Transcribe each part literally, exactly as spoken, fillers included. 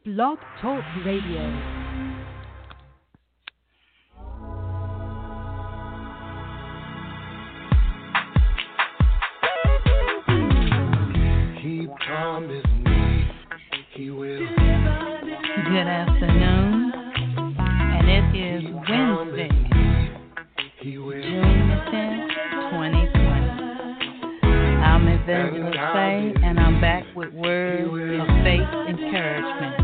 Blog Talk Radio. He promised me he will. Good afternoon, and it is Wednesday, June the tenth, twenty twenty. I'm Evangelist Faye, and I'm back with words of faith encouragement.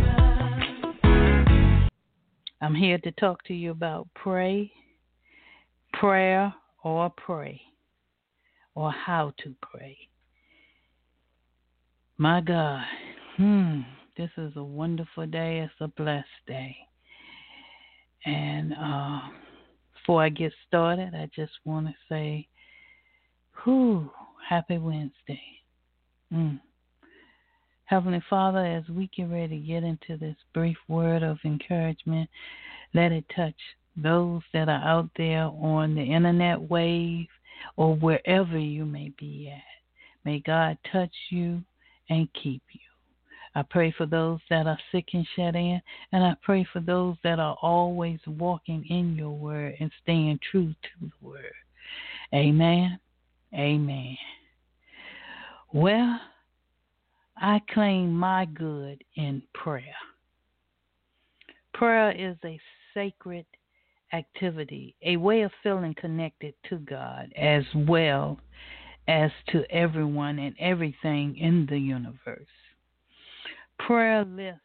I'm here to talk to you about pray, prayer, or pray, or how to pray. My God, hmm, this is a wonderful day. It's a blessed day. And uh, before I get started, I just want to say, whew, happy Wednesday. Mm. Heavenly Father, as we get ready to get into this brief word of encouragement, let it touch those that are out there on the internet wave or wherever you may be at. May God touch you and keep you. I pray for those that are sick and shut in, and I pray for those that are always walking in your word and staying true to the word. Amen. Amen. Well, I claim my good in prayer. Prayer is a sacred activity, a way of feeling connected to God as well as to everyone and everything in the universe. Prayer lifts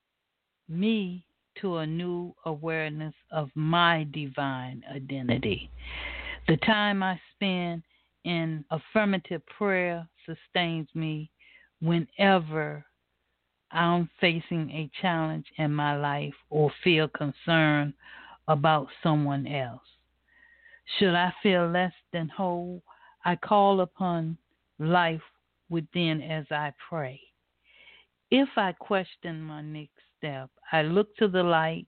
me to a new awareness of my divine identity. The time I spend in affirmative prayer sustains me whenever I'm facing a challenge in my life or feel concerned about someone else. Should I feel less than whole, I call upon life within as I pray. If I question my next step, I look to the light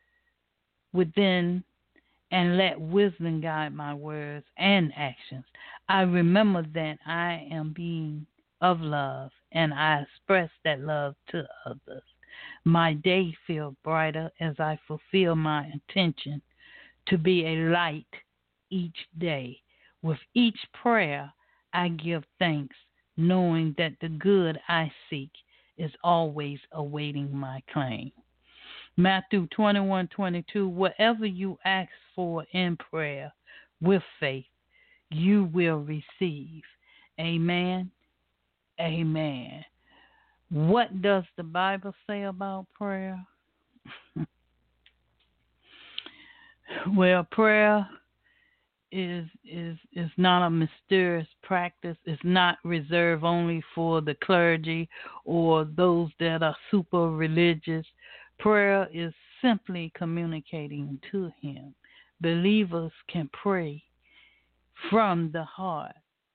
within and let wisdom guide my words and actions. I remember that I am being of love, and I express that love to others. My day feels brighter as I fulfill my intention to be a light each day. With each prayer, I give thanks, knowing that the good I seek is always awaiting my claim. Matthew twenty-one twenty-two, whatever you ask for in prayer with faith, you will receive. Amen. Amen. What does the Bible say about prayer? Well, prayer is is is not a mysterious practice. It's not reserved only for the clergy or those that are super religious. Prayer is simply communicating to Him. Believers can pray from the heart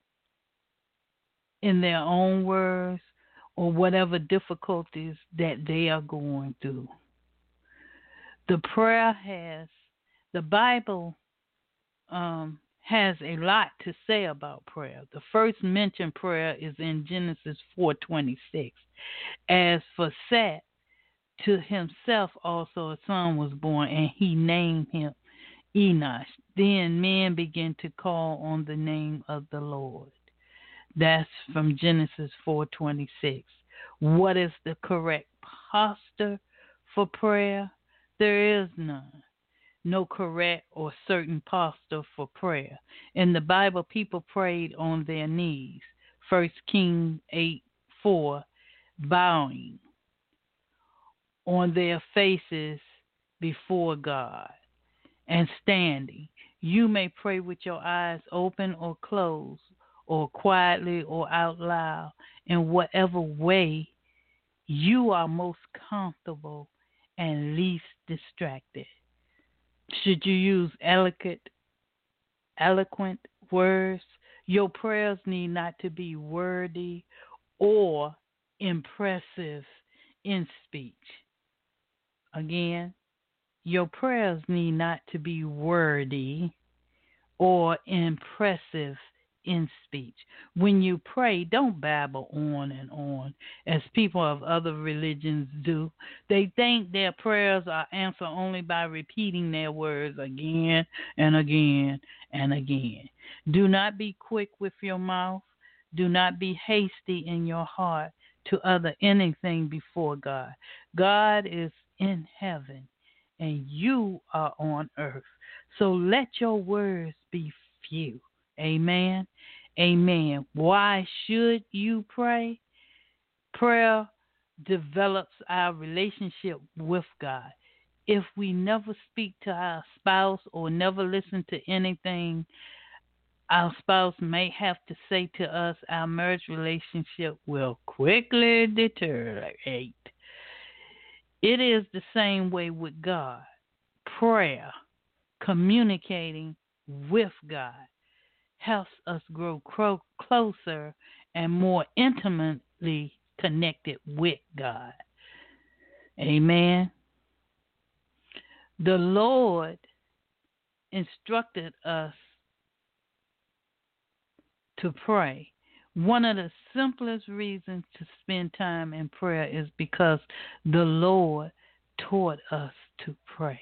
in their own words or whatever difficulties that they are going through. The prayer has, the Bible um, has a lot to say about prayer. The first mentioned prayer is in Genesis four twenty-six. As for Seth, to himself also a son was born, and he named him Enosh. Then men began to call on the name of the Lord. That's from Genesis four twenty-six. What is the correct posture for prayer? There is none. No correct or certain posture for prayer. In the Bible, people prayed on their knees. First Kings eight four, bowing on their faces before God and standing. You may pray with your eyes open or closed, or quietly or out loud, in whatever way you are most comfortable and least distracted. Should you use eloquent, eloquent words? Your prayers need not to be wordy or impressive in speech. Again, your prayers need not to be wordy or impressive in speech. When you pray, don't babble on and on as people of other religions do. They think their prayers are answered only by repeating their words again and again and again. Do not be quick with your mouth. Do not be hasty in your heart to utter anything before God. God is in heaven and you are on earth. So let your words be few. Amen. Amen. Why should you pray? Prayer develops our relationship with God. If we never speak to our spouse or never listen to anything our spouse may have to say to us, our marriage relationship will quickly deteriorate. It is the same way with God. Prayer, communicating with God, helps us grow cro- closer and more intimately connected with God. Amen. The Lord instructed us to pray. One of the simplest reasons to spend time in prayer is because the Lord taught us to pray.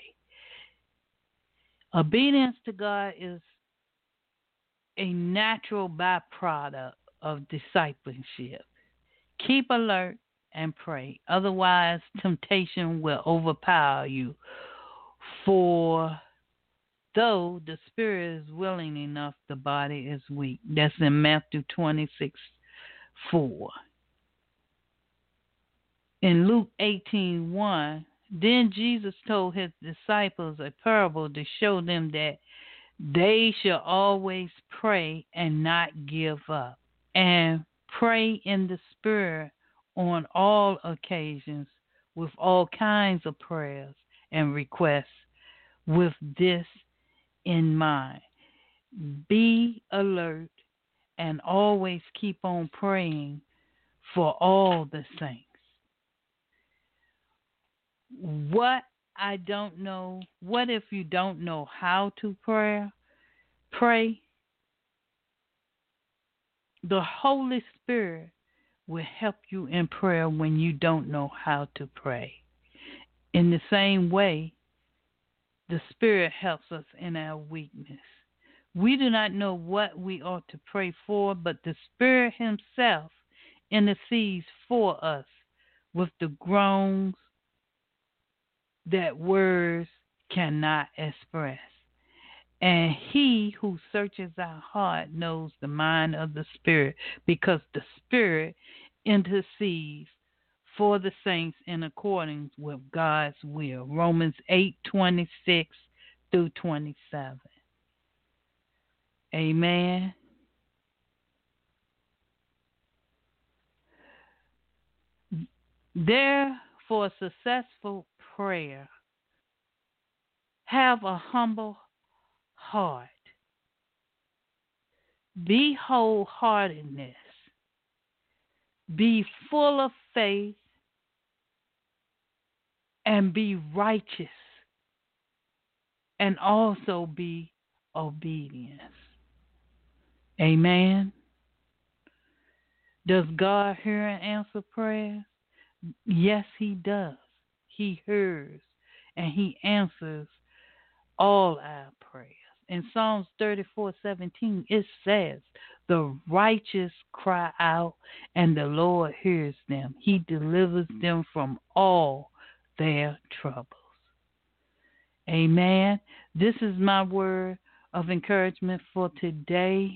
Obedience to God is a natural byproduct of discipleship. Keep alert and pray. Otherwise, temptation will overpower you. For though the spirit is willing enough, the body is weak. That's in Matthew twenty-six four. In Luke eighteen one, then Jesus told his disciples a parable to show them that they should always pray and not give up. And pray in the spirit on all occasions with all kinds of prayers and requests. With this in mind, be alert and always keep on praying for all the saints. What I don't know, what if you don't know how to pray? Pray. The Holy Spirit will help you in prayer when you don't know how to pray. In the same way, the Spirit helps us in our weakness. We do not know what we ought to pray for, but the Spirit Himself intercedes for us with the groans that words cannot express. And He who searches our heart knows the mind of the Spirit, because the Spirit intercedes for the saints in accordance with God's will. Romans eight twenty-six through twenty-seven. Amen. Therefore, successful prayer, have a humble heart. Be wholeheartedness. Be full of faith. And be righteous. And also be obedience. Amen. Does God hear and answer prayer? Yes, He does. He hears and He answers all our prayers. In Psalms thirty-four seventeen, it says, the righteous cry out and the Lord hears them. He delivers them from all their troubles. Amen. This is my word of encouragement for today.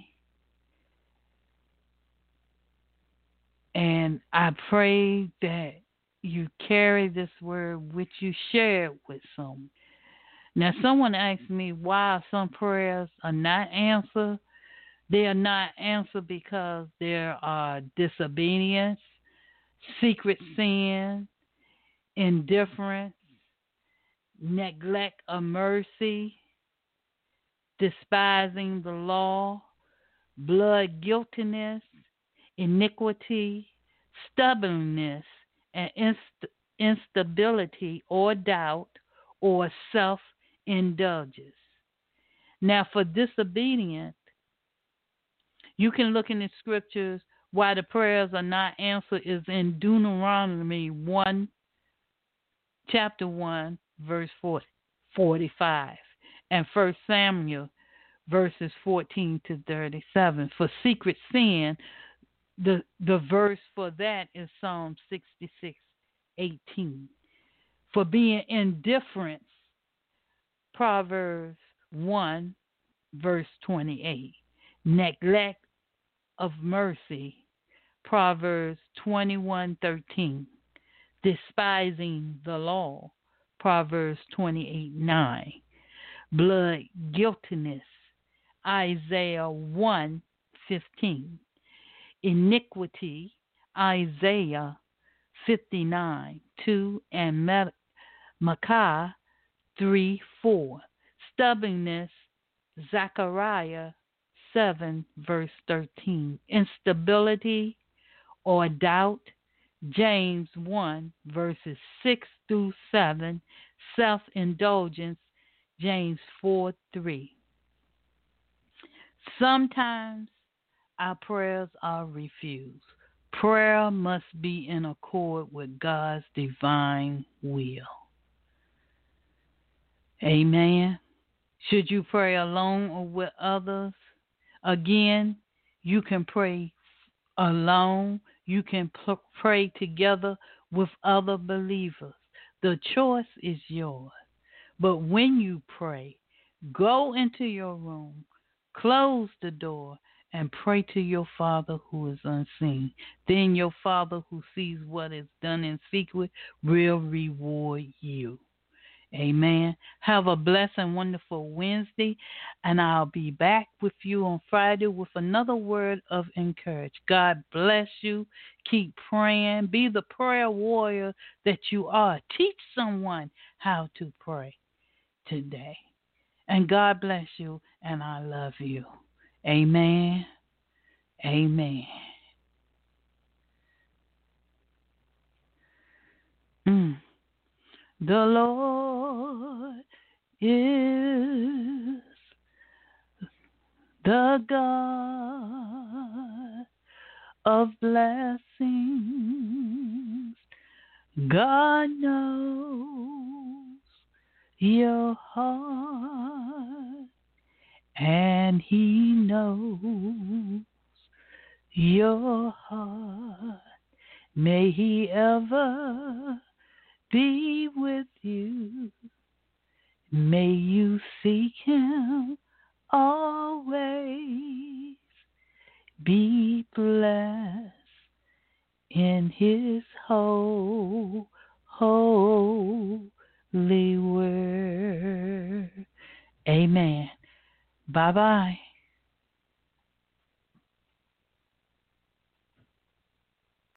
And I pray that you carry this word with you, share it with someone. Now, someone asked me why some prayers are not answered. They are not answered because there are disobedience, secret sin, indifference, neglect of mercy, despising the law, blood guiltiness, iniquity, stubbornness, and inst- instability or doubt or self-indulgence. Now, for disobedience, You can look in the scriptures why the prayers are not answered is in Deuteronomy one, chapter one, verse forty, forty-five, and First Samuel verses fourteen to thirty-seven. For secret sin, the the verse for that is Psalm sixty-six, eighteen. For being indifferent, Proverbs one, verse twenty-eight. Neglect of mercy, Proverbs twenty-one, thirteen. Despising the law, Proverbs twenty-eight, nine. Blood guiltiness, Isaiah one, fifteen. Iniquity, Isaiah fifty-nine, two, and Micah three, four. Stubbornness, Zechariah seven, verse thirteen. Instability or doubt, James one, verses six through seven. Self-indulgence, James four, three. Sometimes our prayers are refused. Prayer must be in accord with God's divine will. Amen. Should you pray alone or with others? Again, you can pray alone. You can pl- pray together with other believers. The choice is yours. But when you pray, go into your room, close the door, and pray to your Father who is unseen. Then your Father who sees what is done in secret will reward you. Amen. Have a blessed and wonderful Wednesday, and I'll be back with you on Friday with another word of encouragement. God bless you. Keep praying. Be the prayer warrior that you are. Teach someone how to pray today. And God bless you, and I love you. Amen. Amen. Mm. The Lord is the God of blessings. God knows your heart, and He knows your heart. May He ever be with you. May you seek Him always. Be blessed in His whole, holy word. Amen. Bye-bye.